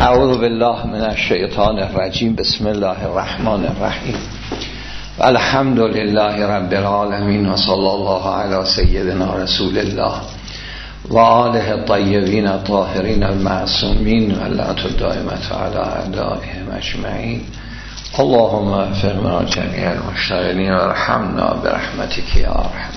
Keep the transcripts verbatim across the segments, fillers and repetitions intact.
اعوذ بالله من الشیطان الرجیم. بسم الله الرحمن الرحیم. الحمد لله رب العالمین و صلی الله علی سیدنا رسول الله و آله الطیبین الطاهرین المعصومین و لعنت الدائمة علی اعدائهم اجمعین. اللهم اغفر جمیع المشتغلین و ارحمنا برحمتک یا ارحم.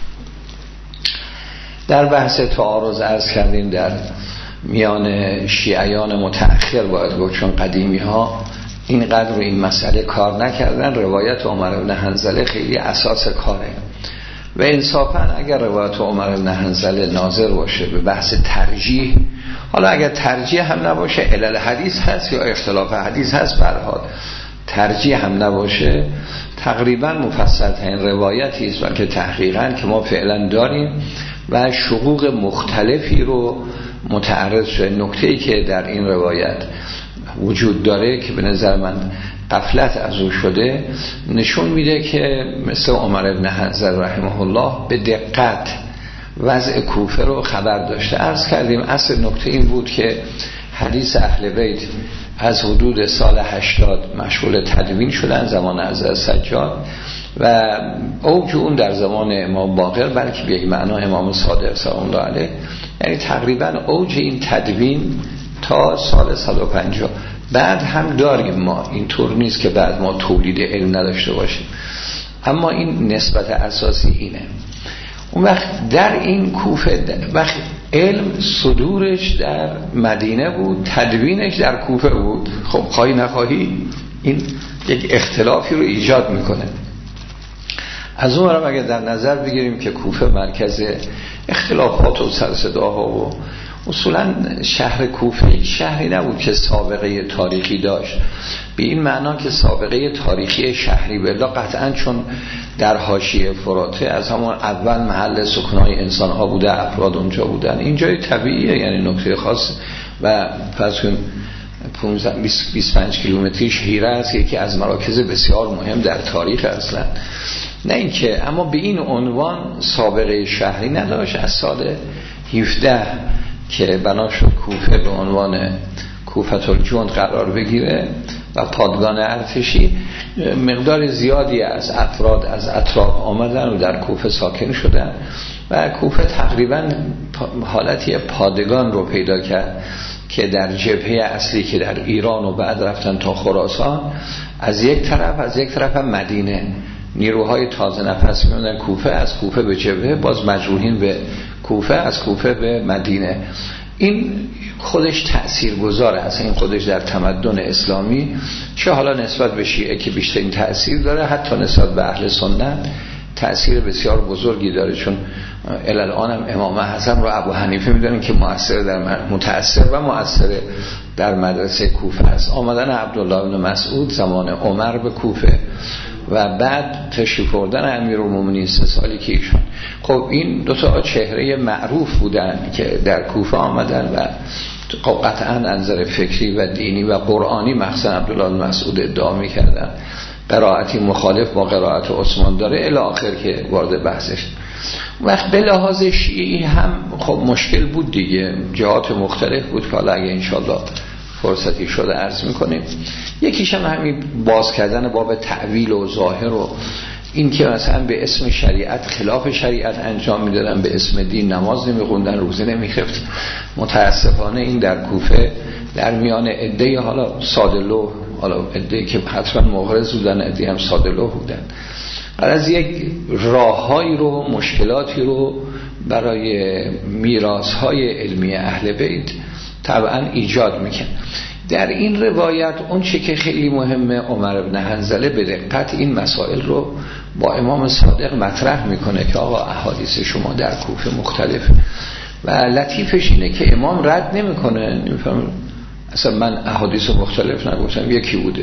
در بحث تعارض عرض کردیم در میان شیعیان متأخر باید گفت، چون قدیمی ها اینقدر رو این مسئله کار نکردن. روایت عمر بن حنظله خیلی اساس کاره و انصافا اگر روایت عمر بن حنظله ناظر باشه به بحث ترجیح، حالا اگر ترجیح هم نباشه علل حدیث هست یا اختلاف حدیث هست، به هر حال ترجیح هم نباشه تقریبا مفصل ترین روایتی است بلکه تحقیقا که ما فعلا داریم و شقوق مختلفی رو متعرض شده. نکته‌ای که در این روایت وجود داره که به نظر من غفلت از او شده، نشون میده که مثل عمر بن حنظله رحمه الله به دقت وضع کوفه رو خبر داشته. عرض کردیم اصل نکته این بود که حدیث اهل بیت از حدود سال هشتاد مشغول تدوین شدن زمان حضرت سجاد و اوج اون در زمان امام باقر، بلکه به یک معنا امام صادق سلام الله علیه، یعنی تقریبا اوج این تدوین تا سال صد و پنجاه. بعد هم داریم ما، اینطور نیست که بعد ما تولید علم نداشته باشیم، اما این نسبت اساسی اینه. اون وقت در این کوفه وقت علم صدورش در مدینه بود، تدوینش در کوفه بود. خب خواهی نخواهی این یک اختلافی رو ایجاد میکنه. از اون برم اگر در نظر بگیریم که کوفه مرکز اختلافات و سرصداها و اصولا شهر کوفه یک شهری نبود که سابقه تاریخی داشت، به این معنا که سابقه تاریخی شهری بلا قطعا، چون در حاشیه فراته از همون اول محل سکنای انسانها بوده، افراد اونجا بودن. این جای طبیعیه، یعنی نکته خاص. و فرض کن پانزده بیست و پنج کیلومتریش هیره است، یکی از مراکز بسیار مهم در تاریخ اصلا. نه اینکه اما به این عنوان سابقه شهری نداشت. از سال هفده که بنا شد کوفه به عنوان کوفة الجند قرار بگیره و پادگان ارتشی، مقدار زیادی از افراد از اطراف آمدن و در کوفه ساکن شدن و کوفه تقریبا حالتی پادگان رو پیدا کرد که در جبهه اصلی که در ایران و بعد رفتن تا خراسان، از یک طرف از یک طرف هم مدینه نیروهای تازه نفس میوندن کوفه، از کوفه به جبهه، باز مجروحین به کوفه، از کوفه به مدینه. این خودش تأثیر گذاره است، این خودش در تمدن اسلامی، چه حالا نسبت به شیعه که بیشترین تأثیر داره، حتی نسبت به اهل سنت تأثیر بسیار بزرگی داره، چون الان هم امام حسن رو ابو حنیفه میدونن که مؤثر در متأثر و مؤثر در مدرسه کوفه است. آمدن عبدالله بن مسعود زمان عمر به کوفه و بعد تشریف آوردن امیرالمومنین سه سالی که ایشون، خب این دو تا چهره معروف بودن که در کوفه آمدن و قطعا انظر فکری و دینی و قرآنی مخصوصا عبدالله بن مسعود ادعا می‌کردن قرائتی مخالف با قرائت عثمان داره الی آخر که وارد بحثش. وقت به لحاظ شیعی هم خب مشکل بود دیگه، جهات مختلف بود که حالا اگه انشالله فرصتی شده عرض میکنیم. یکیش هم همین باز کردن باب تعویل و ظاهر و این که مثلا به اسم شریعت خلاف شریعت انجام میدادن، به اسم دین نماز نمیخوندن، روزه نمیخفت. متاسفانه این در کوفه در میان عده‌ای حالا سادلو، حالا عده‌ای که حتما مغرض بودن، عده‌ای هم سادلو بودن، از یک راههایی رو مشکلاتی رو برای میراث‌های علمی اهل بیت طبعا ایجاد میکنه. در این روایت اون چه که خیلی مهمه، عمر بن حنظله به دقت این مسائل رو با امام صادق مطرح میکنه که آقا احادیث شما در کوفه مختلف و لطیفش اینه که امام رد نمیکنه. نمیفهم اصلا من احادیث مختلف نگفتم، یکی بوده.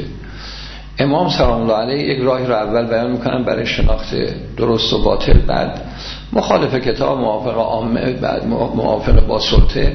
امام سلام الله علیه یک راهی رو اول بیان میکنن برای شناخت درست و باطل، بعد مخالف کتاب، موافق عامه، بعد موافق با سلطه.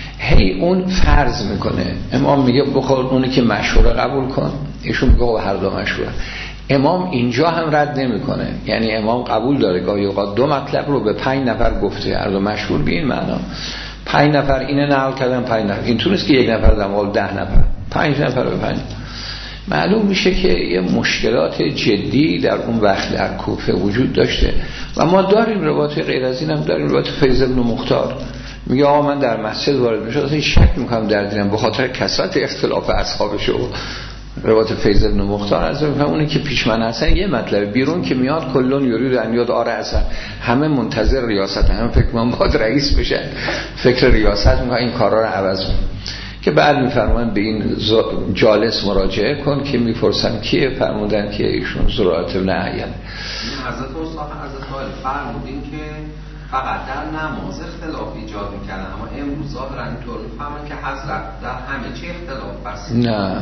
هی اون فرض میکنه، امام میگه بخور اونی که مشهوره قبول کن، ایشون میگه هر دو مشهوره. امام اینجا هم رد نمیکنه، یعنی امام قبول داره گاهی اوقات دو مطلب رو به پنج نفر گفته، هر دو مشهور به این معنا. پنج نفر اینه نقل کردن، پنج نفر این طور نیست که یک نفر در مقابل ده نفر، پنج نفر به پنج. معلوم میشه که یه مشکلات جدی در اون وقت در کوفه وجود داشته و ما داریم روایت غیر از این هم داریم. روایت فیض بن مختار میگه آقا من در مسجد وارد میشم اصلا شک میکنم در دینم به خاطر کثرت اختلاف اصحابشو. روایت فیض بن مختار از اون اونی که پیش من هستن یه مطلب بیرون که میاد کلون یورید ان یاد آره اصلا همه منتظر ریاست، همه فکر من باید رئیس بشن، فکر ریاست میکنن، این کارا رو عوض میکنن. که بعد میفرمان به این جالس مراجعه کن که میپرسن کیه، فرمودن که ایشون زرارت ابن عین. حضرت مصطفی حضرت عالی فرمودین که فقط در نماز اختلاف ایجاد میکردن، اما امروز ظاهرا اینطور میفهمن که حضرت در همه چی اختلاف بس. نه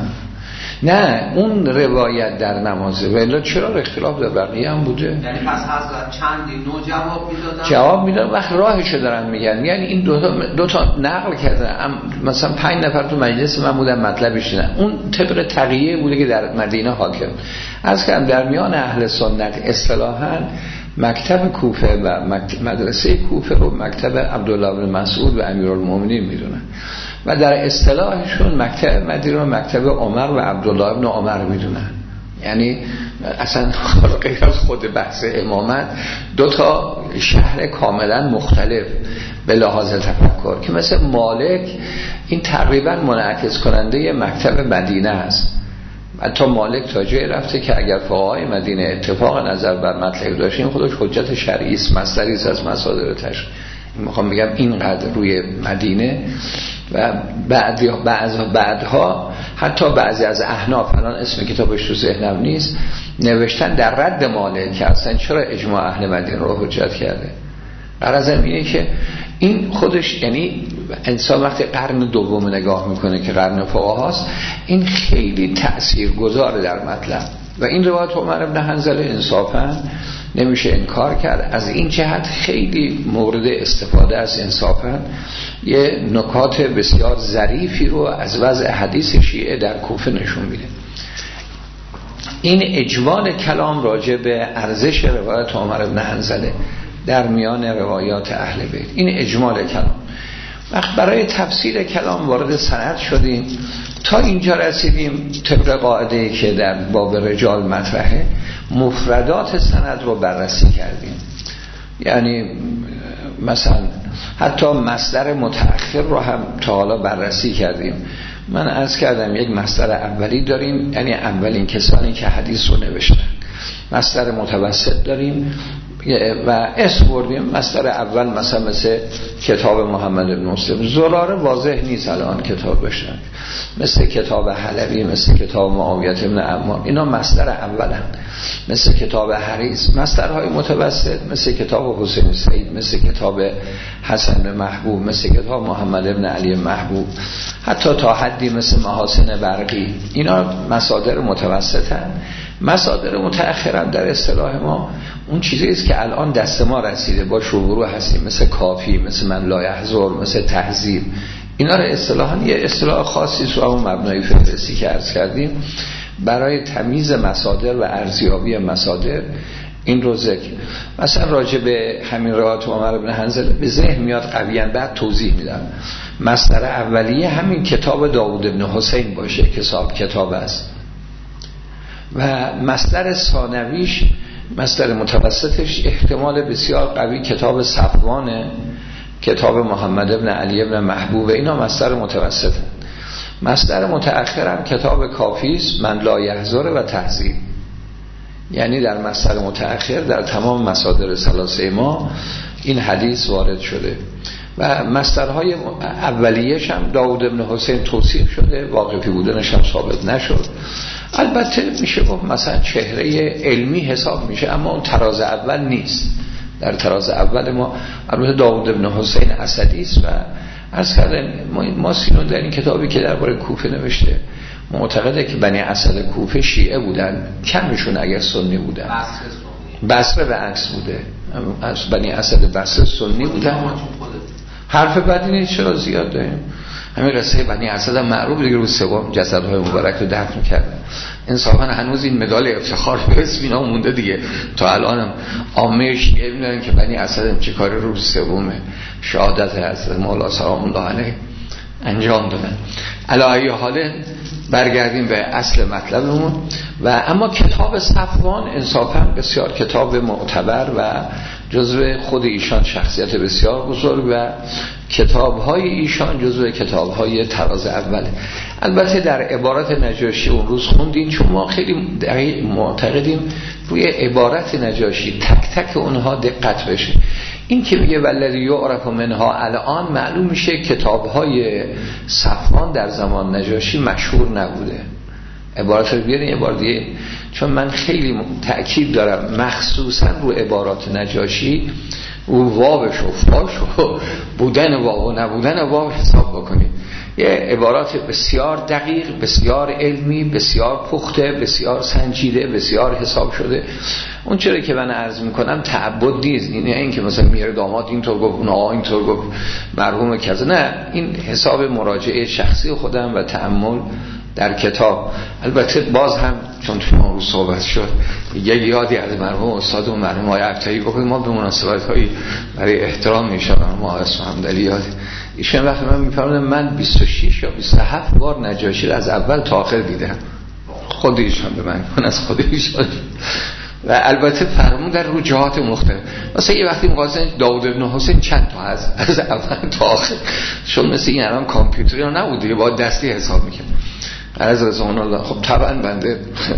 نه اون روایت در نمازه ولی چرا اختلاف در بقیه هم بوده؟ یعنی پس حضرت چندی نوع جواب میدادن؟ جواب میدادن وقت راهشو دارن میگن. یعنی این دو تا, دو تا نقل کردن، مثلا پنج نفر تو مجلس من بودن مطلبش دیدن، اون طبق تقیه بوده که در مدینه حاکم. از کردم در میان اهل سنت اصطلاحاً مکتب کوفه و مدرسه کوفه رو مکتب عبدالله بن مسعود و امیرالمومنین میدونن و در اصطلاحشون مکتب مدینه رو مکتب عمر و عبدالله بن عمر میدونن. یعنی اصلا غیر از خود بحث امامت دو تا شهر کاملا مختلف به لحاظ تفکر که مثل مالک این تقریبا منعکس کننده مکتب مدینه است. حتی مالک تا جایی رفته که اگر فقهای مدینه اتفاق نظر بر مطلب داشتیم خودش حجت شرعی است، مصدری است از مصادر تشریع. میخوام بگم اینقدر روی مدینه و بعضی بعض بعدها حتی بعضی از احناف، الان اسم کتابش تو ذهنم نیست، نوشتن در رد مالک که اصلا چرا اجماع اهل مدینه رو حجت کرده. غرضم اینه که این خودش، یعنی انسان وقتی قرن دوم نگاه میکنه که قرن فقهاست، این خیلی تأثیرگذاره در مطلب و این روایت عمر بن حنظله انصافا نمیشه انکار کرد. از این جهت خیلی مورد استفاده از انصافا یه نکات بسیار ظریفی رو از وضع حدیث شیعه در کوفه نشون میده. این اجمال کلام راجع به ارزش روایت عمر بن حنظله در میان روایات اهل بیت، این اجمال کلام. وقت برای تفسیر کلام وارد سند شدیم تا اینجا رسیدیم طبق قاعده‌ای که در باب رجال مطرحه، مفردات سند رو بررسی کردیم. یعنی مثلا حتی مصدر متأخر رو هم تا حالا بررسی کردیم. من عرض کردم یک مصدر اولی داریم، یعنی اولین کسانی که حدیث رو نوشتن. مصدر متوسط داریم و اسم بردیم. مصدر اول مثلا مثل کتاب محمد بن مسلم، زراره واضح نیست الان کتاب بشن، مثل کتاب حلبی، مثل کتاب معاویه بن عمار، اینا مصدر اولن. مثل کتاب حریص. مصدرهای متوسط مثل کتاب حسین سعید، مثل کتاب حسن محبوب، مثل کتاب محمد بن علی محبوب، حتی تا حدی مثل محاسن برقی، اینا مصادر متوسطن. مصادر متأخرن در اصطلاح ما اون چیزی است که الان دست ما رسیده با شروع هستیم، مثل کافی، مثل من لا یحضر، مثل تهذیب. اینا رو اصطلاحاً یه اصطلاح خاصی است رو مبنای فهرستی که عرض کردیم برای تمیز مصادر و ارزیابی مصادر این رو ذکر. مثلا راجع به همین روایت عمر بن حنظله به ذهن میاد قویاً، بعد توضیح میدم. مصدر اولیه همین کتاب داوود بن حسین باشه که صاحب کتاب است و مصدر ثانویش، مصدر متوسطش احتمال بسیار قوی کتاب صفوان، کتاب محمد ابن علی ابن محبوب، اینا مصدر متوسطه. مصدر متأخر هم کتاب کافیست، من لا یحضر و تهذیب. یعنی در مصدر متأخر در تمام مصادر ثلاثه ما این حدیث وارد شده و مصدرهای اولیه‌ش هم داوود ابن حسین توصیف شده، واقفی بودنش هم ثابت نشد. البته میشه گفت مثلا چهره علمی حساب میشه، اما اون تراز اول نیست. در تراز اول ما البته داوود ابن حسین اسدی است و عرض کردن ما سینون در این کتابی که درباره کوفه نوشته معتقده که بنی اسد کوفه شیعه بودن، کمشون اگر سنی بودن. بصره به عکس بوده، از بنی اسد بصره سنی بودن. حرف بدی نیست، چرا زیاد داریم. همین قصه بنی اسد هم معروف دیگه، روز سوم جسدهای مبارک رو دفن کردن. انصافا هنوز این مدال افتخار به اسم اینا مونده دیگه، تا الانم عامه شیعه میدونن که بنی اسد چه کاری روز سوم شهادت حضرت مولا سلام الله علیه انجام دادن. علی ای حال برگردیم به اصل مطلبمون. و اما کتاب صفوان انصافا بسیار کتاب معتبر و جزو خود ایشان شخصیت بسیار بزرگ و کتاب‌های ایشان جزو کتاب‌های طراز اوله. البته در عبارت نجاشی اون روز خوندین، چون ما خیلی دقیق معتقدیم روی عبارت نجاشی تک تک اونها دقت بشه. این که میگه والذی یعرف منها الان، معلوم میشه کتاب‌های صفوان در زمان نجاشی مشهور نبوده. عبارت رو بیارین یه بار دیگه، چون من خیلی تأکید دارم مخصوصا رو عبارات نجاشی و وابش و فاش و بودن واب و نبودن واب حساب بکنید. یه عبارات بسیار دقیق، بسیار علمی، بسیار پخته، بسیار سنجیده، بسیار حساب شده. اون چرا که من عرض میکنم تعبد نیست، این این که مثلا میره داماد اینطور گفت اون آقا اینطور گفت مرحوم کذا، نه، این حساب مراجعه شخصی خودم و تأمل در کتاب. البته باز هم چون تو ما رو صحبت شد یک یادی از مرحوم استاد و مرحوم آقای عبتایی بکنیم. ما به مناسبت هایی برای احترام میشم ما اسم حمدلی یاد ایشون وقتی من میفرمودم من بیست و شش یا بیست و هفت بار نجاشی رو از اول تا آخر دیدم، خود ایشان به من من از خود ایشان. و البته فرمون در رو جهات مختلف. مثلا یه وقتی مقایسه داوود بن حسین چند تا از از اول تا آخر، چون مثل این الان کامپیوتری نبود دیگه، با دستی حساب میکنه. از رضوان الله خب طبعا بنده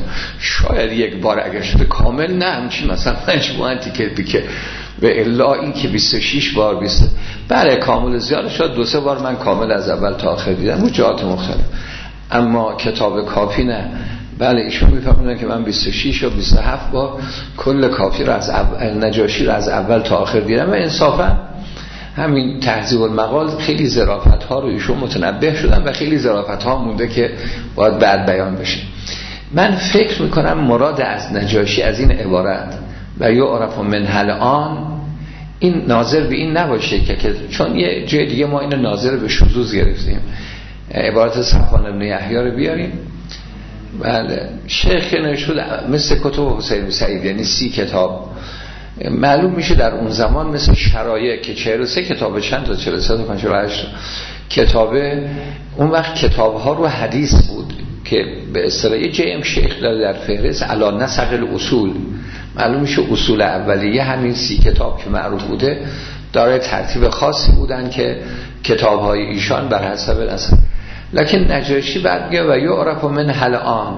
شاید یک بار اگر شده کامل نه همچین مثلا مجموعه تیکه تیکه به الا این که بیست و شش بار بیست بله کامل زیاد شد، دو سه بار من کامل از اول تا آخر دیدم و جهات مختلف. اما کتاب کافی نه. بله ایشون میفهمونن که من بیست و شش یا بیست و هفت بار کل کافی رو از اول نجاشی رو از اول تا آخر دیدم و انصافا همین تهذیب المقال خیلی ظرافت ها رو ایشون متنبه شدن و خیلی ظرافت ها مونده که باید بعد بیان بشه. من فکر میکنم مراد از نجاشی از این عبارت و یعرف من الان این ناظر به این نباشه که چون یه جای دیگه ما اینو ناظر به شذوذ گرفتیم. عبارت صفوان ابن یحیی رو بیاریم. بله شیخ نشود مثل کتب حسین سعید، یعنی سی کتاب معلوم میشه در اون زمان، مثل شرایع که چهل و سه کتاب چند تا چهل و سه تا پنجاه و هشت کتابه، اون وقت کتاب ها رو حدیث بود که به اصطلاح جیم شیخ داره در فهرست علا نسق الاصول. معلوم میشه اصول اولیه همین سی کتاب که معروف بوده داره ترتیب خاصی بودن که کتاب های ایشان بر حسب نسق. لکن نجاشی بعد میگه و یعرف من الان،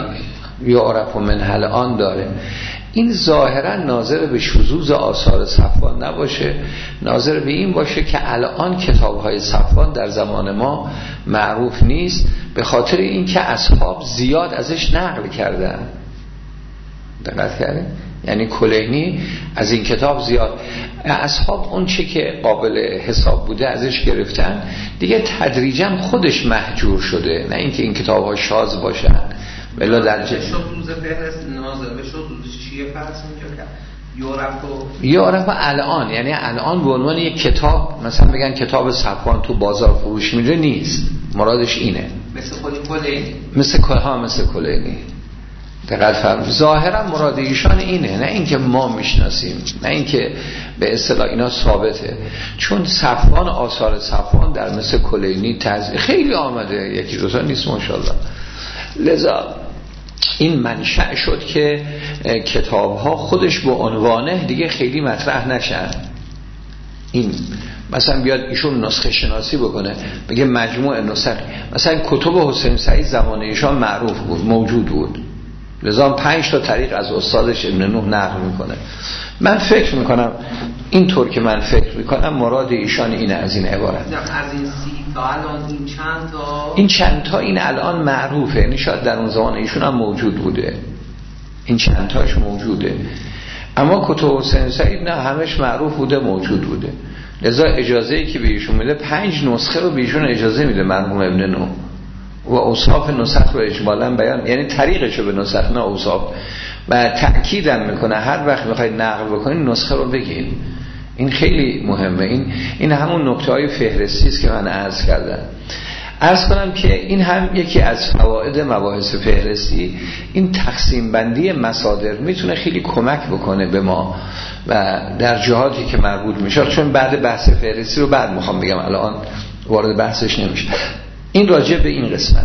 یعرف من الان داره. این ظاهرا ناظر به شذوذ آثار صفوان نباشه، ناظر به این باشه که الان کتاب‌های صفوان در زمان ما معروف نیست، به خاطر اینکه اصحاب زیاد ازش نقل کردن. دقت کردین؟ یعنی کلینی از این کتاب زیاد، اصحاب اون چه که قابل حساب بوده ازش گرفتن، دیگه تدریجا خودش محجور شده، نه اینکه این کتاب‌ها شاذ باشن. بلا در جه روز فهرست ناظر به شد روز چیه فرض می‌کنه کرد یعرف و یعرف الان، یعنی الان به عنوان یک کتاب مثلا بگن کتاب صفوان تو بازار فروش میره نیست، مرادش اینه مثل خود کلینی مثل کلها مثل کلینی. دقیق فرم ظاهرا مراد ایشان اینه، نه اینکه ما میشناسیم، نه اینکه به اصطلاح اینا ثابته. چون صفوان آثار صفوان در مثل کلینی تز خیلی آمده، یکی دو تا نیست ماشاءالله. لذا این منشأ شد که کتاب ها خودش به عنوانه دیگه خیلی مطرح نشن. این مثلا بیاد ایشون نسخه شناسی بکنه بگه مجموع نسخ، مثلا کتب حسین سعید زمان ایشان معروف بود، موجود بود، لذا پنج تا طریق از استادش ابن نوح نقل میکنه. من فکر میکنم اینطور که من فکر میکنم مراد ایشان اینه از این عبارت. از این سی تا الان این چند تا این چند تا این الان معروفه، یعنی شاید در اون زمان ایشون هم موجود بوده، این چند تاش موجوده. اما کتب حسین سعید نه همش معروف بوده، موجود بوده. لذا اجازه‌ای که به ایشون میده پنج نسخه رو به ایشون اجازه میده مرحوم ابن نوح و اوصاف نسخ رو اجمالاً بیان، یعنی طریقش رو به نسخ نه اوصاف، و تأکیدم میکنه هر وقت میخواید نقل بکنید نسخه رو بگین. این خیلی مهمه. این این همون نکته‌های فهرستی است که من عرض کردم. عرض کنم که این هم یکی از فواید مباحث فهرستی، این تقسیم بندی مصادر میتونه خیلی کمک بکنه به ما و در جهاتی که مربوط میشه، چون بعد بحث فهرستی رو بعد میخوام بگم، الان وارد بحثش نمیشه. این راجع به این قسمت.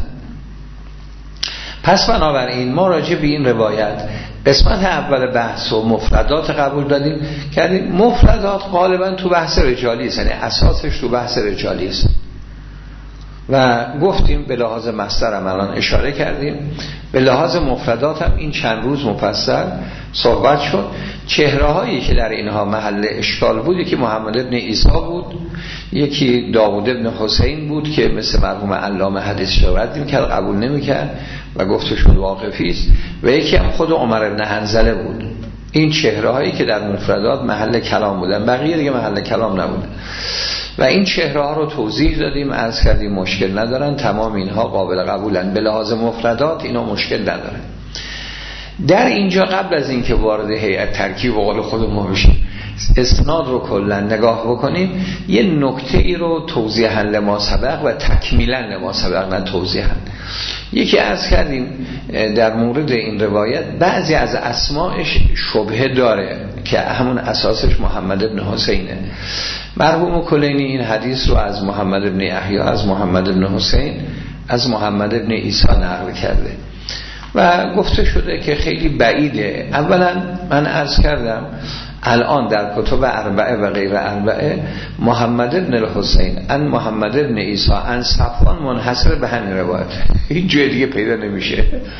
پس بنابراین ما راجع به این روایت قسمت اول بحث و مفردات قبول دادیم کردیم. مفردات غالبا تو بحث رجالی است، یعنی اساسش تو بحث رجالی است و گفتیم به لحاظ مصدر هم الان اشاره کردیم، به لحاظ مفردات هم این چند روز مفصل صحبت شد. چهره هایی که در اینها محل اشکال بود، یکی محمد ابن عیسی بود، یکی داوود ابن حسین بود که مثل مرحوم علامه حدیث شورد میکرد، قبول نمیکرد و گفتشون واقفی است، و یکی هم خود عمر ابن حنظله بود. این چهره هایی که در مفردات محل کلام بودن، بقیه دیگه محل کلام نبودن و این چهره ها رو توضیح دادیم، عرض کردیم مشکل ندارن، تمام اینها قابل قبولن، به لحاظ مفردات اینا مشکل ندارن. در اینجا قبل از اینکه وارد هیئت ترکیب و قول خود ما بشیم، اسناد رو کلا نگاه بکنیم، یه نکته ای رو توضیحاً لما سبق و تکمیلاً لما سبق، نه توضیحاً. یکی عرض کردیم در مورد این روایت بعضی از اسماءش شبهه داره که همون اساسش محمد ابن حسینه. مرحوم کلینی این حدیث رو از محمد ابن یحیی، از محمد ابن حسین، از محمد ابن عیسی نقل کرده و گفته شده که خیلی بعیده. اولا من عرض کردم الان در کتب اربعه و غیر اربعه محمد ابن الحسین ان محمد ابن عیسی ان صفوان منحصر به همین روایت، هیچ جای دیگه پیدا نمیشه.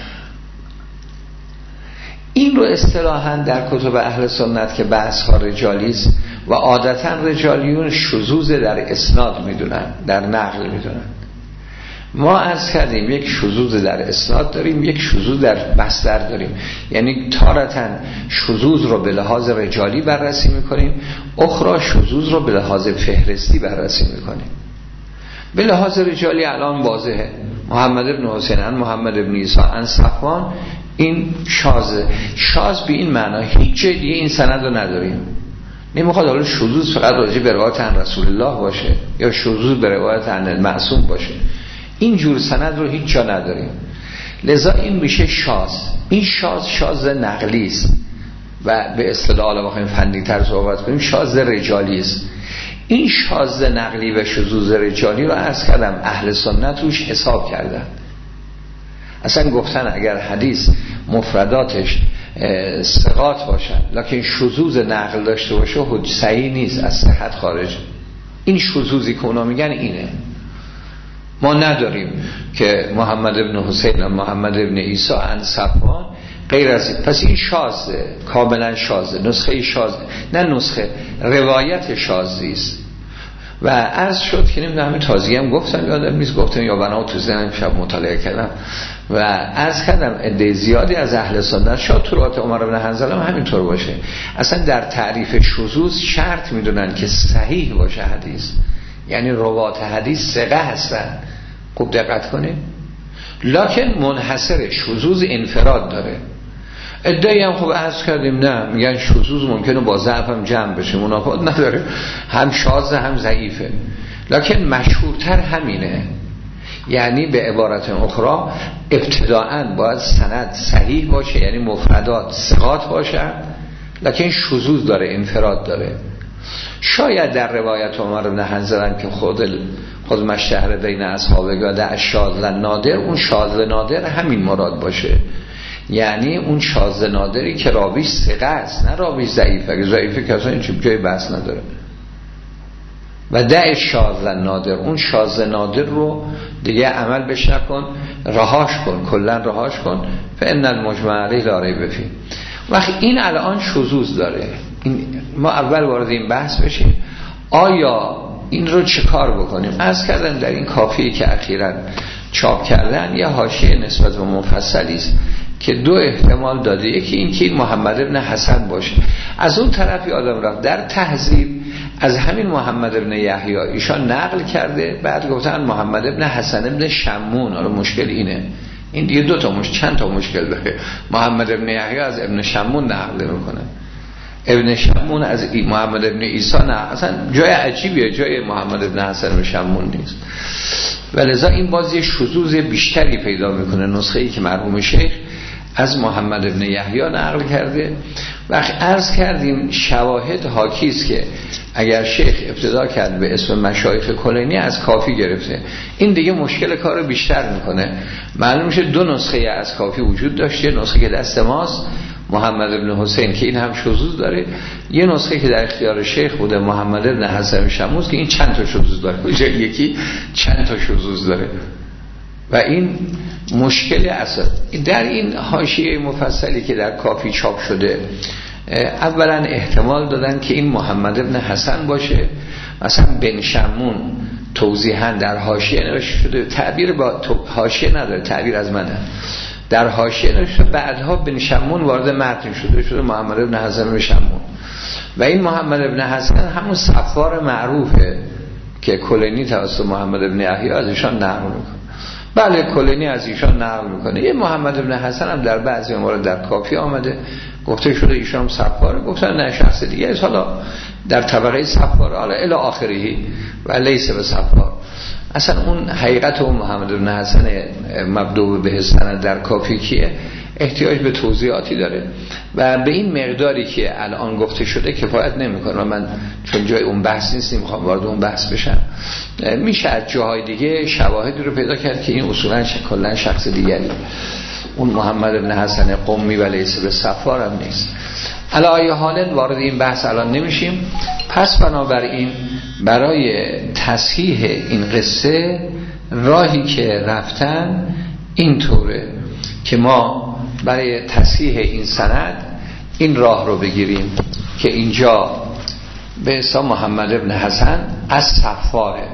این رو اصطلاحاً در کتب اهل سنت که بحث ها رجالی است و عادتاً رجالیون شذوذ در اسناد میدونن، در نقل میدونن. ما عرض کردیم یک شذوذ در اسناد داریم، یک شذوذ در مصدر داریم، یعنی تارتاً شذوذ رو به لحاظ رجالی بررسی میکنیم، اخرى شذوذ رو به لحاظ فهرستی بررسی میکنیم. به لحاظ رجالی الان واضحه، محمد ابن حسین ان محمد ابن عیسی ان صفوان، این شاذه. شاذ به این معنا هیچ جای دیگه این سند رو نداریم. نمیخواد حالا شذوذ فقط راجع به روایت عن رسول الله باشه یا شذوذ به روایت عن المعصوم باشه، این جور سند رو هیچ جا نداریم، لذا این میشه شاذ. این شاذ شاذ نقلی است و به اصطلاح حالا بخوایم فنی تر صحبت کنیم شاذ رجالی است. این شاذ نقلی و شذوذ رجالی رو عرض کردم اهل سنت روش حساب کردن، اصلا گفتن اگر حدیث مفرداتش ثقات باشن لکن شذوذ نقل داشته باشه حج صحیح نیست، از صحت خارج. این شذوذی که اونا میگن اینه. ما نداریم که محمد ابن حسین و محمد ابن عیسی ان صفوان غیر از این، پس این شاذه، کاملا شاذه، نسخه شاذه، نه نسخه، روایت شاذی است. و عرض شد که نمیدونم همین تازگی هم گفتم یادم نیست گفتم یا بنا تو ذهنم شب مطالعه کردم و عرض کردم عده زیادی از اهل سنت، شاید تو روایت عمر بن حنظله هم همینطور باشه، اصلا در تعریف شذوذ شرط میدونن که صحیح باشه حدیث، یعنی روات حدیث ثقه هستن. خوب دقت کنید. لکن منحصر شذوذ انفراد داره. ادعایی هم خوب عرض کردیم نه، میگن شذوذ ممکنه با ضعف هم جمع بشه، منافات نداره، هم شاذ هم ضعیفه، لکن مشهورتر همینه. یعنی به عبارت اخرى ابتداءً باید سند صحیح باشه، یعنی مفردات ثقات باشه، لکن شذوذ داره، انفراد داره. شاید در روایت عمر بن حنظله که خود خود مشتهر بین اصحاب گاده الشاذ نادر، اون شاذ نادر همین مراد باشه، یعنی اون شاذ نادری که راویش ثقه است، نه راویش ضعیف. اگه ضعیفه که اصلا این جای بحث نداره. و دع شاذ نادر، اون شاذ نادر رو دیگه عمل بش نکن، رهاش کن، کلا رهاش کن. فان المجمع علیه لا ریب فیه. وقت این الان شذوذ داره. این ما اول وارد این بحث بشیم آیا این رو چه کار بکنیم. عرض کردن در این کافیه که اخیراً چاپ کردن یه حاشیه نسبت به مفصلی است که دو احتمال داده، یکی این که محمد ابن حسن باشه، از اون طرف یادم رفت در تهذیب از همین محمد ابن یحیی ایشان نقل کرده، بعد گفتن محمد ابن حسن ابن شمون. حالا مشکل اینه، این دیگه دو تا مش چند تا مشکل داره. محمد ابن یحیی از ابن شمون نقل میکنه، ابن شمون از محمد ابن عیسی نه، اصلا جای عجیبیه، جای محمد ابن حسن ابن شمون نیست. ولذا این بازی شذوذ بیشتری پیدا میکنه. نسخه ای که مرحوم شیخ از محمد ابن یحیی نقل کرده و عرض کردیم شواهد حاکی است که اگر شیخ ابتدا کرد به اسم مشایخ کلینی از کافی گرفته، این دیگه مشکل کار رو بیشتر میکنه. معلوم میشه دو نسخه از کافی وجود داشته، نسخه که دست ماست محمد ابن حسین که این هم شذوذ داره، یه نسخه که در اختیار شیخ بوده محمد ابن حسن شموز که این چند تا شذوذ داره، یکی چند تا شذوذ داره و این مشکل اصل. در این حاشیه مفصلی که در کافی چاپ شده اولا احتمال دادن که این محمد ابن حسن باشه، مثلا بن شمون توضیحاً در حاشیه نوشته شده، تعبیر با حاشیه نداره، تعبیر از منه، در حاشیه نوشته بعدها بن شمون وارد متن شده شده محمد ابن حسن بن شمون و این محمد ابن حسن همون صفار معروفه که کلینی توسط محمد ابن یحیی از ایشان نقل میکنه. بله کلینی از ایشان نقل میکنه. یه محمد ابن حسن هم در بعضی موارد در کافی آمده گفته شده ایشان هم صفاره، گفتن نه شخص دیگه است، حالا در طبقه صفاره حالا الی آخری و لیس به صفار. اصلا اون حقیقت اون محمد ابن حسن مبدوع به سند در کافی کیه احتیاج به توضیحاتی داره و به این مقداری که الان گفته شده کفایت نمیکنه و من چون جای اون بحث نیست نمیخوام وارد اون بحث بشم. میشه از جاهای دیگه شواهدی رو پیدا کرد که این اصولا کلا شخص دیگری، اون محمد ابن حسن قمی و لیس به صفار هم نیست. علی ای حال وارد این بحث الان نمیشیم. پس بنابراین برای تصحیح این قصه راهی که رفتن این طوره که ما برای تصحیح این سند این راه رو بگیریم که اینجا به اسم محمد ابن حسن از صفاره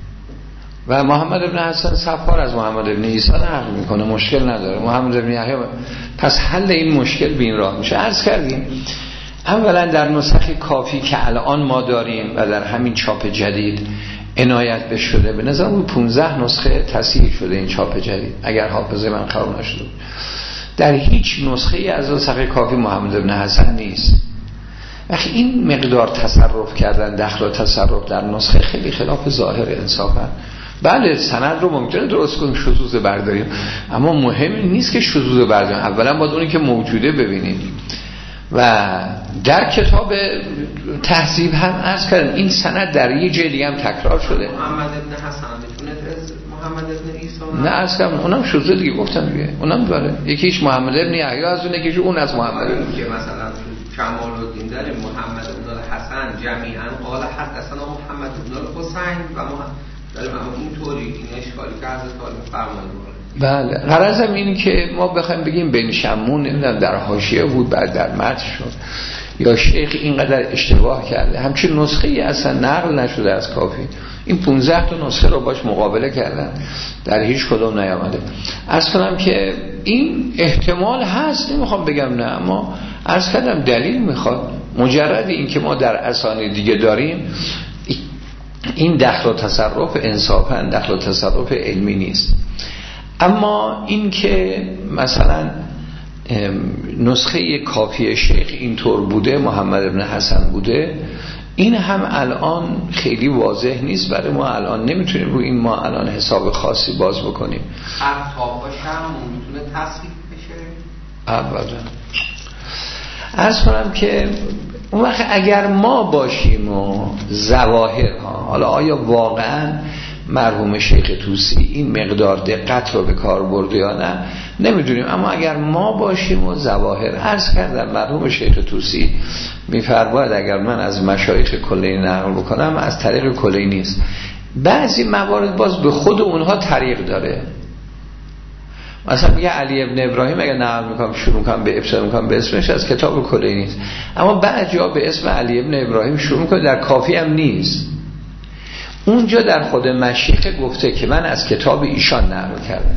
و محمد ابن حسن صفار از محمد ابن عیسی نقل میکنه، مشکل نداره. محمد ابن یحیی پس حل این مشکل به این راه میشه. عرض کردیم اولا در نسخه کافی که الان ما داریم و در همین چاپ جدید عنایت به شده، به نظر اون پانزده نسخه تصحیح شده این چاپ جدید اگر حافظه من خراب نشده. در هیچ نسخه ای از نسخه کافی محمد ابن حسن نیست. وقتی این مقدار تصرف کردن، دخل و تصرف در نسخه خیلی خلاف ظاهر انصافا. بله سند رو ممکنه درست کنیم شذوذ برداریم، اما مهم نیست که شذوذ برداریم، اولا باید اونی که موجوده ببینیم. و در کتاب تهذیب هم عرض کردم این سند در یه جای دیگه هم تکرار شده. محمد ابن حسن میتونه از محمد ابن عیسی نه عرض کردم اونم شذوذ دیگه گفتم دیگه، اونم داره، یکیش محمد ابن یحیی از اون، یکیش اون از محمد ابن که مثلا کمال الدین داریم محمد ابن الحسن جمیعا قال حدثنا محمد ابن الحسین و محمد داریم، اما این طوری این اشکالی که حضرت عالی فرمایید. بله غرضم اینه که ما بخوایم بگیم بن شمون نمیدونم در حاشیه بود بعد در متن شد یا شیخ اینقدر اشتباه کرده، همچین نسخه ای اصلا نقل نشده از کافی. این پانزده تا نسخه رو باش مقابله کردن در هیچ کدوم نیامده. عرض کنم که این احتمال هست، نمیخوام بگم نه، اما عرض کردم دلیل میخواد. مجرد این که ما در اسانید دیگه داریم این دخل و تصرف انصافا دخل و تصرف علمی نیست. اما این که مثلا نسخه کافی شیخ اینطور بوده، محمد ابن حسن بوده، این هم الان خیلی واضح نیست برای ما. الان نمیتونیم روی این ما الان حساب خاصی باز بکنیم. هر تاباش هم میتونه تصحیح بشه ابدا. عرض کنم که اون وقت اگر ما باشیم و ظواهر ها، حالا آیا واقعا مرحوم شیخ طوسی این مقدار دقت رو به کار برده یا نه نمیدونیم، اما اگر ما باشیم و ظواهر، عرض کردم مرحوم شیخ طوسی میفرماید اگر من از مشایخ کلینی نقل بکنم از طریق کلینی است. بعضی موارد باز به خود اونها طریق داره، مثلا میگه علی ابن ابراهیم اگر نقل میکنم شروع میکنم به ابتدا میکنم به اسمش از کتاب کلینی است، اما بعضی جا به اسم علی ابن ابراهیم شروع میکنه در کافی هم نیست. اونجا در خود مشیخ گفته که من از کتاب ایشان نقل کردم.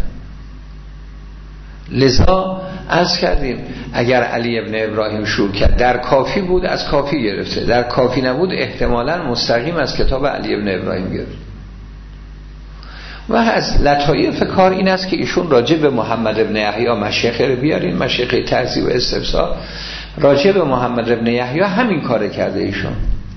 لذا عرض کردیم اگر علی ابن ابراهیم شروع کرد در کافی بود از کافی گرفته، در کافی نبود احتمالاً مستقیم از کتاب علی ابن ابراهیم گرفت. و از لطایف کار این است که ایشون راجع به محمد ابن یحیی مشیخ رو بیارین، مشیخ تهذیب و استفسار، راجع به محمد ابن یحیی همین کار کرده ایشون.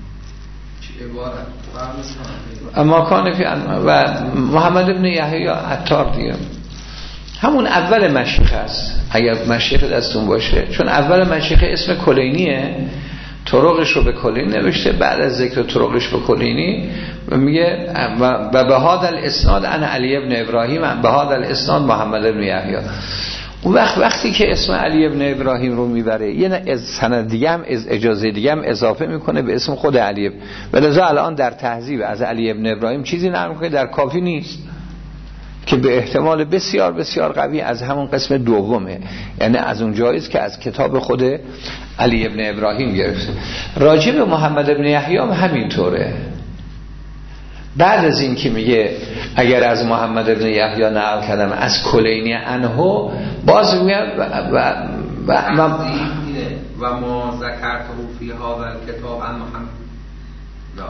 اما کان فی و محمد ابن یحیی عطار دیگه همون اول مشیخه است، اگر مشیخه دستون باشه، چون اول مشیخه اسم کلینیه، طرقش رو به کلینی نوشته، بعد از ذکر طرقش به کلینی و میگه و به هذا الاسناد انا علی ابن ابراهیم به هذا الاسناد محمد ابن یحیی. اون وقت وقتی که اسم علی ابن ابراهیم رو میبره یه از سند دیگه هم از اجازه دیگه هم اضافه میکنه به اسم خود علی، ولذا الان در تهذیب از علی ابن ابراهیم چیزی نقل میکنه در کافی نیست که به احتمال بسیار بسیار قوی از همون قسم دومه، یعنی از اون جاییست که از کتاب خود علی ابن ابراهیم گرفته. راجع به محمد ابن یحیی هم همینطوره. بعد از این که میگه اگر از محمد ابن یحیی نقل کردم از کلینی انهو، باز میگه و و و, و, و ما ذکرته فی هذا الکتاب عن محمد لا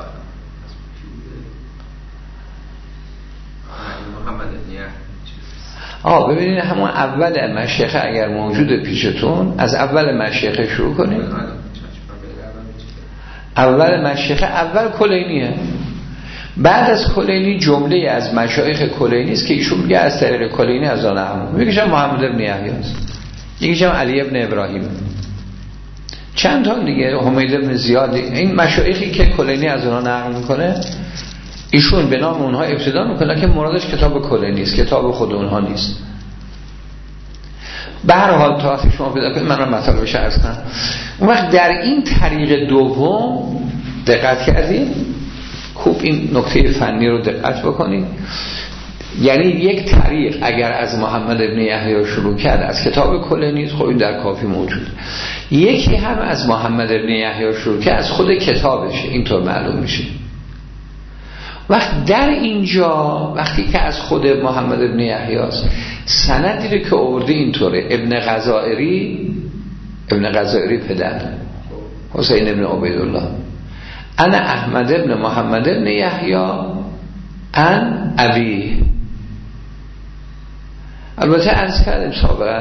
محمد ابن یحیی. آه ببینید همون اول مشیخه اگر موجود پیشتون از اول مشیخه شروع کنید. اول مشیخه اول کلینیه، بعد از کلینی جمله از مشایخ کلینی است که ایشون میگه از طریق کلینی از آن هم میگه محمد ابن یحیی است، یکیش هم علی ابن ابراهیم، چند تا دیگه حمید ابن زیاد. این مشایخی که کلینی از اونها نقل میکنه ایشون به نام اونها ابتدا میکنه که مرادش کتاب کلینی است، کتاب خود اونها نیست. به هر حال تا وقتی شما پیدا کنید من رو مطالبش عرض کنم. اون وقت در این طریق دوم دقت کردید خوب این نکته فنی رو دقت بکنید، یعنی یک طریق اگر از محمد ابن یحیی شروع کرد از کتاب کلینی، خب این در کافی موجوده. یکی هم از محمد ابن یحیی شروع کرد از خود کتابش، اینطور معلوم میشه. وقت در اینجا وقتی که از خود محمد ابن یحیی است، سندی رو که آورده اینطوره: ابن غزائری، ابن غزائری پدر حسین ابن عبیدالله، انا احمد ابن محمد ابن یحیی ان ابی. البته عرض کردیم سابقا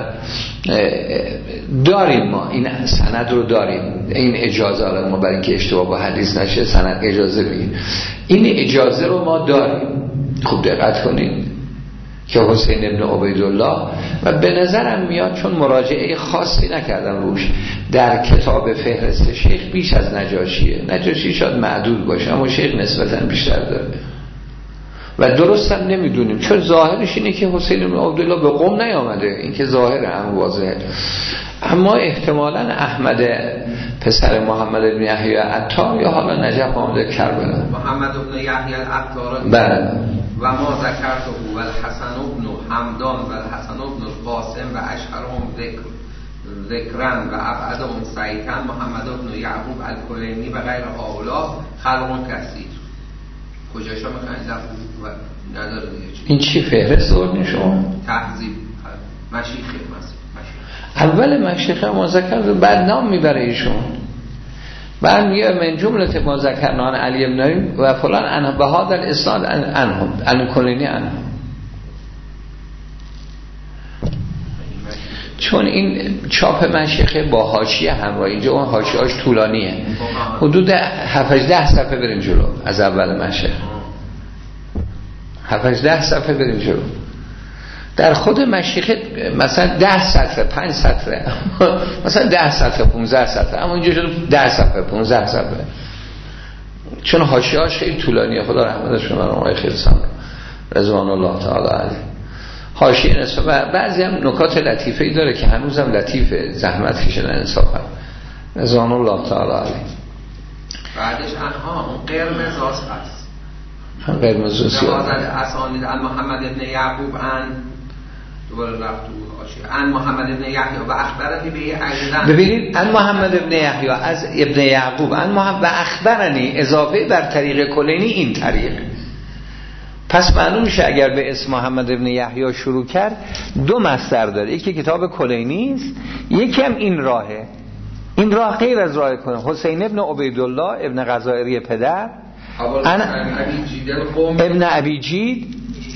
داریم ما این سند رو داریم، این اجازه رو ما برای اینکه اشتباه با حدیث نشه سند اجازه بگیم، این اجازه رو ما داریم. خوب دقت کنید که حسین ابن عبیدالله و به نظرم میاد چون مراجعه خاصی نکردم روش در کتاب فهرست شیخ بیش از نجاشیه. نجاشی شاید معدود باشه اما شیخ نسبتاً بیشتر داره و درست هم نمیدونیم چون ظاهرش اینه که حسین بن عبدالله به قم نیامده، این که ظاهره هم واضحه، اما احتمالاً احمد پسر محمد بن یحیی عطار یا حالا نجف آمده کربلا. محمد بن یحیی العطار بله. و ما ذکرته و الحسن بن حمدان و الحسن بن القاسم و اشهرهم ذکر ذکرن و ابعدهم سعیدن محمد بن یعقوب الکلینی و غیر هؤلاء خلق کثیر. کجاشا میخواین لفظ و نداره دیگه چی؟ این چی فهرست دور شما؟ تهذیب مشیخه مشیخ. اول مشیخه ما ذکر بعد نام میبره ایشون، بعد میگه من جمله ما ذکرنان علی ابن و فلان انه به هذا الاسناد انهم ان کلینی انهم. چون این چاپ مشیخه با حاشیه همراه، اینجا اون حاشیه‌اش طولانیه، حدود هفت ده صفحه بریم جلو از اول مشیخه، هفت ده صفحه بریم جلو. در خود مشیخه مثلا ده سطر پنج سطر مثلا ده سطر پونزده سطر، اما اینجا شد ده صفحه پونزده صفحه چون حاشیه‌اش خیلی طولانیه. خدا رحمتش کنه آقای خیرسان رضوان الله تعالی علیه. حاشیه نصف و بعضی هم نکات لطیفه‌ای داره که هنوزم لطیفه، زحمت کشیدن انصافا رضوان الله تعالی علیه. بعدش انها اون قرمزاست هست، هم قرمزاست نوازد اسانید ان محمد ابن یعقوب ان دوباره رفت تو حاشیه ان محمد ابن یحیی و اخبرنی به ایضا. ببینید ان محمد ابن یحیی از ابن یعقوب ان محمد و اخبرنی اضافه بر طریق کلینی این طریق. پس معلوم میشه اگر به اسم محمد ابن یحیی شروع کرد دو مصدر داره، یکی کتاب کلینی است، یکی هم این راهه. این راه غیر از راه کنه حسین ابن عبیدالله ابن غزائری پدر ان ابن ابی جید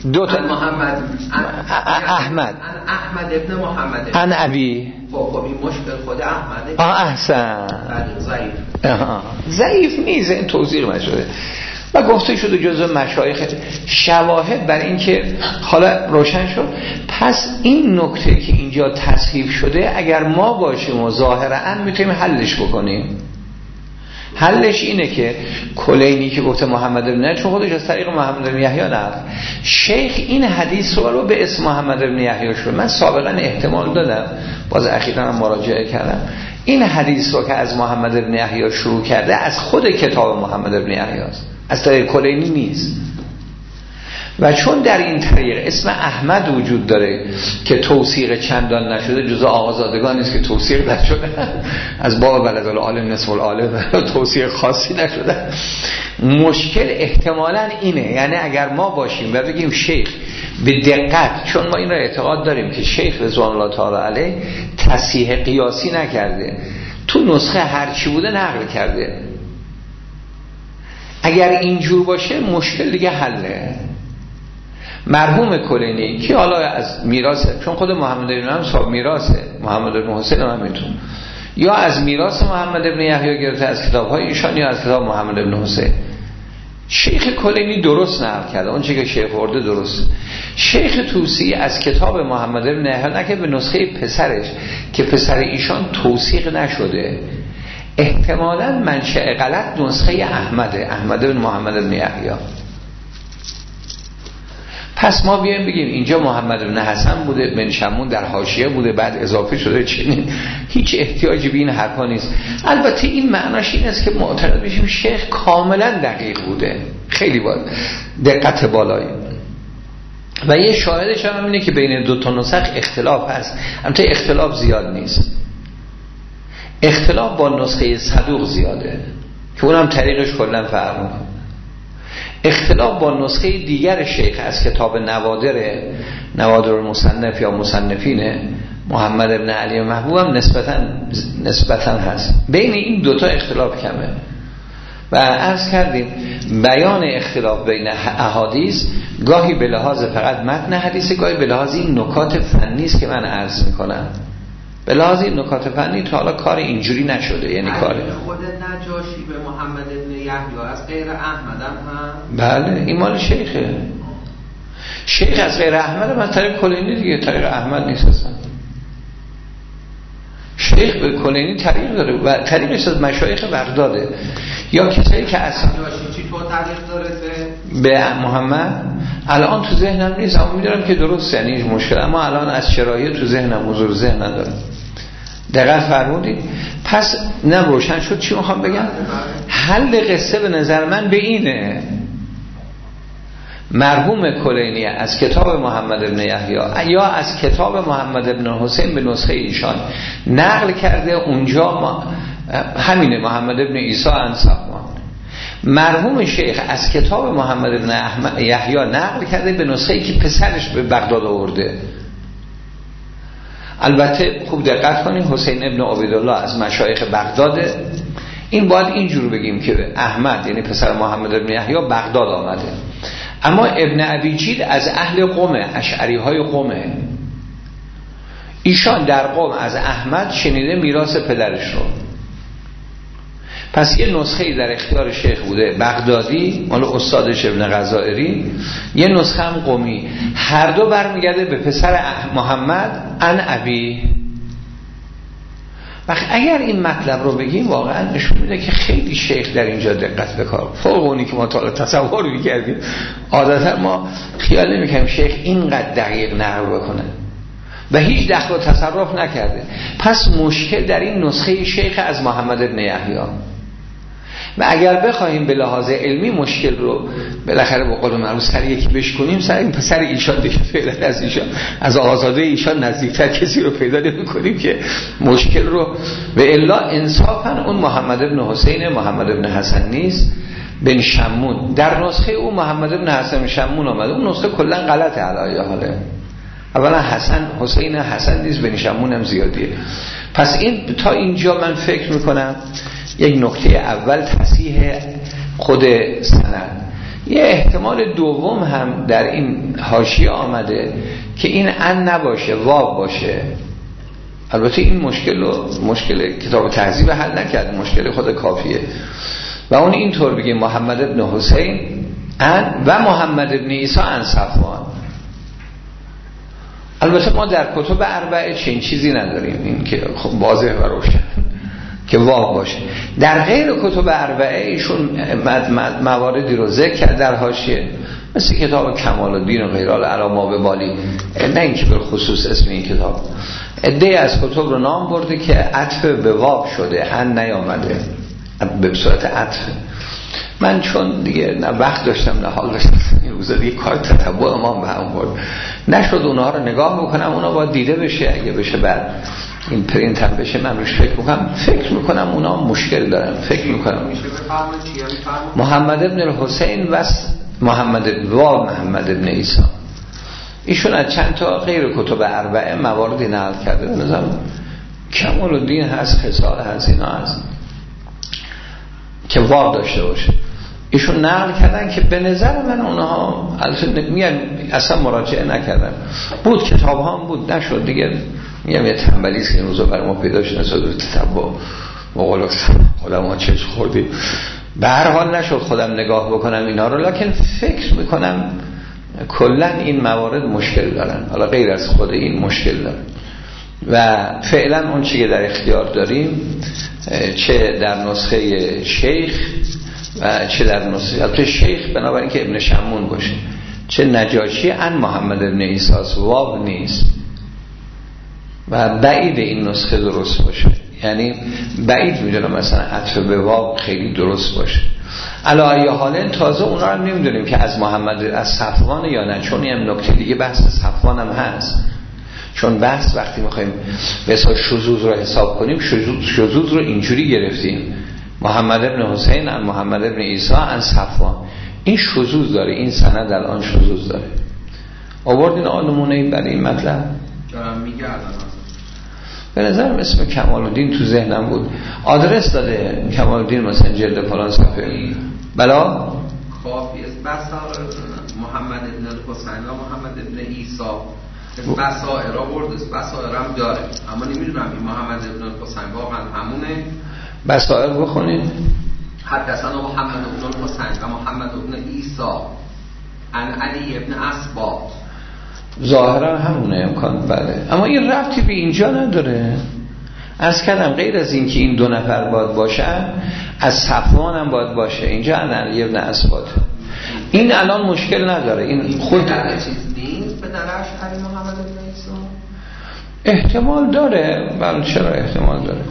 دو تا محمد احمد احمد ابن محمد ان ابی. خب خب این مشکل خود احمده. آه احسن. ضعیف ضعیف نیست، این توضیح شده و گفته شده جزو مشایخ. شواهد بر این که حالا روشن شد. پس این نکته که اینجا تصحیح شده اگر ما باشیم و ظاهرا میتونیم حلش بکنیم. حلش اینه که کلینی که گفته محمد بن یحیی، چون خودش از طریق محمد بن یحیی نقل، شیخ این حدیث رو, رو به اسم محمد بن یحیی شد. من سابقا احتمال دادم، باز اخیراً هم مراجعه کردم، این حدیث رو که از محمد بن یحیی شروع کرده از خود کتاب محمد بن یحیی است، از طریق کلینی نیست. و چون در این طریق اسم احمد وجود داره که توثیق چندان نشده، جزء آقازادگان نیست که توثیق نشده، از باب بلد العالم نصف العالم توثیق خاصی نشده. مشکل احتمالاً اینه، یعنی اگر ما باشیم و بگیم شیخ به دقت، چون ما این را اعتقاد داریم که شیخ رضوان الله تعالی علیه تصحیح قیاسی نکرده، تو نسخه هرچی بوده نقل کرده. اگر اینجور باشه مشکل دیگه حله. مرحوم کلینی که حالا از میراث، چون خود محمد بن هم صاحب میراثه، محمد بن حسین هم میتون، یا از میراث محمد بن یحیی گرفته از کتاب‌های ایشان یا از کتاب محمد بن حسین. شیخ کلینی درست نقل کرده، اون چیزی که شیخ ورده درست. شیخ طوسی از کتاب محمد بن یحیی نه که به نسخه پسرش که پسر ایشان توثیق نشده، احتمالاً منشأ غلط نسخه احمده، احمد بن محمد بن یحیی. پس ما بیایم بگیم اینجا محمد بن حسن بوده، بن شمون در حاشیه بوده بعد اضافه شده، چنین هیچ احتیاجی به این حرفا نیست. البته این معناش این است که معتقد بشیم شیخ کاملا دقیق بوده، خیلی با دقت بالایی. و یه شاهدش هم اینه که بین دو تا نسخ اختلاف هست، البته اختلاف زیاد نیست، اختلاف با نسخه صدوق زیاده که اونم طریقش کلا فرق میکنه. اختلاف با نسخه دیگر شیخ از کتاب نوادر نوادر المصنف یا مصنفین محمد بن علی محبوب هم نسبتاً نسبتاً هست. بین این دوتا اختلاف کمه و عرض کردیم بیان اختلاف بین احادیث گاهی به لحاظ فقط متن حدیث، گاهی به لحاظ این نکات فنی است که من عرض میکنم. به لحاظ این نکات فنی تا حالا کار اینجوری نشده، یعنی کار خود نجاشی به محمد بن یحیی از غیر احمد هم. بله این مال شیخه. شیخ از غیر احمد من طریق کلینی دیگه، طریق احمد نیست اصلا. شیخ به کلینی طریق داره و طریقش از مشایخ بغداده یا کسایی که اصلا نجاشی چطور طریق داره به محمد الان تو ذهنم نیست، اما میدونم که درست، یعنی هیچ مشکل، اما الان از شرایط تو ذهنم حضور ذهن ندارم. دقیق فرمودید. پس نه روشن شد چی میخوام بگم. حل قصه به نظر من به اینه، مرحوم کلینی از کتاب محمد بن یحیی یا از کتاب محمد بن حسین به نسخه ایشان نقل کرده، اونجا ما همینه محمد بن عیسی انصفوان. مرحوم شیخ از کتاب محمد بن یحیی نقل کرده به نسخه‌ای که پسرش به بغداد آورده. البته خوب دقت کنید حسین ابن عبیدالله از مشایخ بغداده. این باید اینجور بگیم که احمد یعنی پسر محمد بن یحیی بغداد آمده، اما ابن ابی جید از اهل قم، اشعری های قمه. ایشان در قم از احمد شنیده میراث پدرش رو. پس یه نسخه در اختیار شیخ بوده بغدادی مال استادش ابن غزائری، یه نسخه هم قمی، هر دو برمیگرده به پسر محمد ان ابی. وقت اگر این مطلب رو بگیم واقعا نشون میده که خیلی شیخ در اینجا دقت بکار، فوق اونی که ما تا تصور میکردیم. عادتا ما خیال نمیکنیم شیخ اینقدر دقیق نقل بکنه و هیچ دخل و تصرف نکرده. پس مشکل در این نسخه شیخ از محمد بن یحیی. و اگر بخوایم به لحاظ علمی مشکل رو بالاخره به قول معروف سر یکی بشکنیم، سر این پسر ایشان دیگه فعلا از ایشان از آزاده ایشان نزدیکتر کسی رو پیدا نمی‌کنیم که مشکل رو به الا انصافا اون محمد بن حسین محمد بن حسن نیست، بن شمون. در نسخه اون محمد بن حسن بن شمون آمده، اون نسخه کلا غلطه علایه حاله. اولا حسن حسین حسن نیست، بن شمون هم زیادیه. پس این تا اینجا من فکر میکنم یک نکته اول تصحیح خود سند. یه احتمال دوم هم در این حاشیه آمده که این ان نباشه، واو باشه. البته این مشکل رو مشکل کتاب تهذیب حل نکرد، مشکل خود کافیه و اون اینطور بگه محمد ابن حسین ان و محمد ابن عیسی ان صفوان. البته ما در کتب اربعه چنین چیزی نداریم، این که خب واضح و روشن که واو باشه. در غیر کتب اربعه ایشون مواردی رو ذکر کرد در حاشیه، مثل کتاب کمال الدین و غیره علامه به بالی، نه اینکه به خصوص اسم این کتاب. عده‌ای از کتب رو نام برده که عطف به واو شده، ان نیامده به صورت عطف. من چون دیگه نه وقت داشتم نه حال داشتم این روزا دیگه کار تتبع امام به هم برد، نشد اونها رو نگاه بکنم، اونا باید دیده بشه، اگه بشه بعد این پرینت هم بشه من روش فکر میکنم. فکر میکنم اونا مشکل دارن. فکر میکنم محمد ابن الحسین و محمد و محمد ابن عیسی ایشون از چند تا غیر کتب اربعه مواردی نقل کرده. به نظر کمال الدین هست، خصال هست، اینا هست که واو داشته باشه. ایشون نقل کردن که به نظر من اونها میگن اصلا مراجعه نکردن، بود کتاب هم بود نشد دیگه. میگم یه تنبلیه که این روزا برای ما پیدا شد نسبت به تتبع مقاله خودم ها چه خوردی. به هر حال نشد خودم نگاه بکنم اینا رو، لکن فکر میکنم کلن این موارد مشکل دارن، حالا غیر از خود این مشکل دارن و فعلا اون چی که در اختیار داریم چه در نسخه شیخ و چه در نسخه البته شیخ بنابراین که ابن شمون باشه، چه نجاشی ان محمد ابن عیسی واو نیست و بعید این نسخه درست باشه. یعنی بعید میدونم مثلا عطف به واو خیلی درست باشه. علی ای حال تازه اونا رو نمیدونیم که از محمد از صفوان یا نه، چون این نکته دیگه بحث صفوان هم هست. چون بحث وقتی میخوایم به حساب شذوذ رو حساب کنیم، شذوذ رو اینجوری گرفتیم محمد ابن حسین ان محمد ابن عیسی ان صفوان، این شذوذ داره، این سند الان شذوذ داره. آوردین آنمونه این برای این مطلب دارم میگه الان به نظرم اسم کمال الدین تو ذهنم بود، آدرس داده کمال الدین مثلا جلد فلان صفحه بلا کافی است. بسائر محمد ابن الحسین و محمد ابن عیسی بسائر آورده است، بسائر هم داره، اما نمیدونم این محمد ابن الحسین واقعا همونه. بسائر بخونید. حدثنا محمد ابن الحسین و محمد ابن عیسی عن علی ابن اسباط. ظاهرا همونه امکان بله، اما این ربطی به اینجا نداره. از کلم غیر از این که این دو نفر باید باشن، از صفوان هم باید باشه. اینجا علی ابن اسباط این الان مشکل نداره. این خود در چیز نیست به درش علی محمد ابن عیسی احتمال داره. بله چرا احتمال داره؟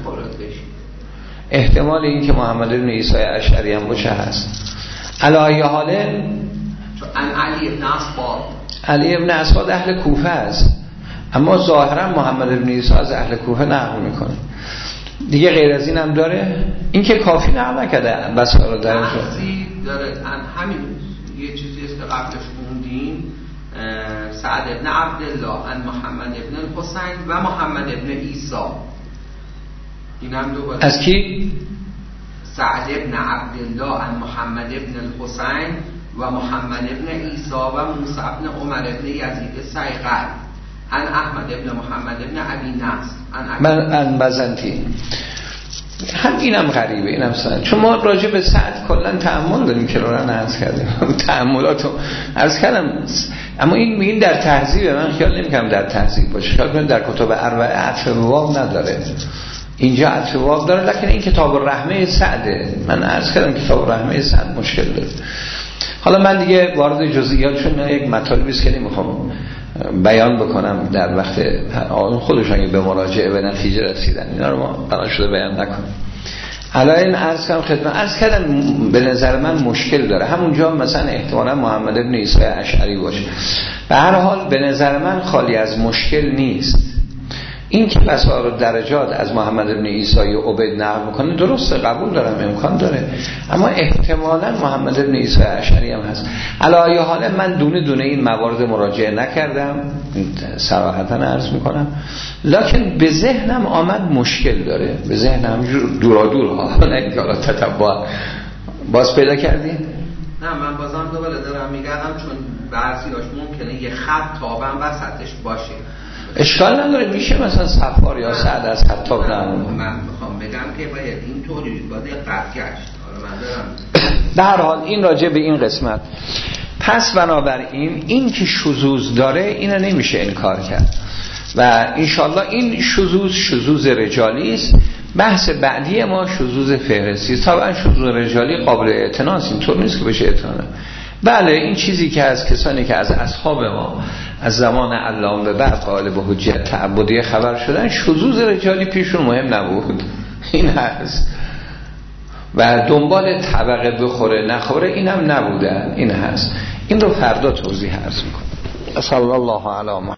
احتمال این که محمد ابن عیسی اشعری هم باشه هست. علی حاله چون علی ابن اسباط علی ابن اسباط اهل کوفه است، اما ظاهرا محمد ابن عیسی از اهل کوفه نقل میکنه دیگه. غیر از این هم داره، این که کافی نقل نکرده بس رو درش داره. همین یه چیزی است که قبلش خوندیم، سعد ابن عبدالله ان محمد ابن الحسین و محمد ابن عیسی. این هم دوباره از کی؟ سعد ابن عبدالله ان محمد ابن الحسین و محمد ابن عیسی و موسی ابن عمر ابن یزید سیقل ان احمد ابن محمد ابن ابی نصر من ان بزنتی. هم اینم غریبه، اینم سند، چون ما راجع به سعد کلا تأمل داریم که رو عرض کردیم تأملاتو عرض کردم، اما این میگین در تهذیب، من خیال نمی‌کنم در تهذیب باشه، خیال کنم در کتب اربعه عطف واو نداره، اینجا عطف واو داره. لکن این کتاب الرحمه سعده، من عرض کردم کتاب الرحمه سعد مشکل داره. حالا من دیگه وارد جزئیاتشون یک مطالبی است که نمیخوام بیان بکنم در وقت خودشون به مراجعه به نتیجه رسیدن، اینا رو ما بنا شده بیان نکنیم. الان عرض کردم خدمت عرض کردم به نظر من مشکل داره. همونجا مثلا احتمالا محمد ابن عیسی اشعری باشه. به هر حال به نظر من خالی از مشکل نیست. این که بسائر درجات از محمد ابن عیسی و عبید نقل میکنه درسته، قبول دارم، امکان داره، اما احتمالاً محمد ابن عیسی اشعری هم هست. علی حال من دونه دونه این موارد مراجعه نکردم، صراحتاً عرض میکنم، لکن به ذهنم آمد مشکل داره، به ذهنم دورا دور ها نه که حالا تتبع باز پیدا کردین نه من بازم دوباره دارم میگردم چون بعضیاش ممکنه یه خط تابم وسطش باشه. اشکال نداره، میشه مثلا صفار یا سعد از خط تاب من میخوام بگم که باید اینطوری باید قطع گشت. در حال این راجع به این قسمت. پس بنابراین این که شذوذ داره اینو نمیشه انکار کرد و انشالله این شذوذ شذوذ رجالی است. بحث بعدی ما شذوذ فهرستی است. طبعا شذوذ رجالی قابل اعتنا است، اینطور نیست که بشه اعتنا. بله این چیزی که از کسانی که از اصحاب ما از زمان علام به بعد قائل به حجت تعبدی خبر شدن، شذوذ رجالی پیشون مهم نبود، این هست و دنبال طبقه بخوره نخوره این هم نبودن، این هست. این رو فردا توضیح عرض میکنم. صلی الله علی محمد.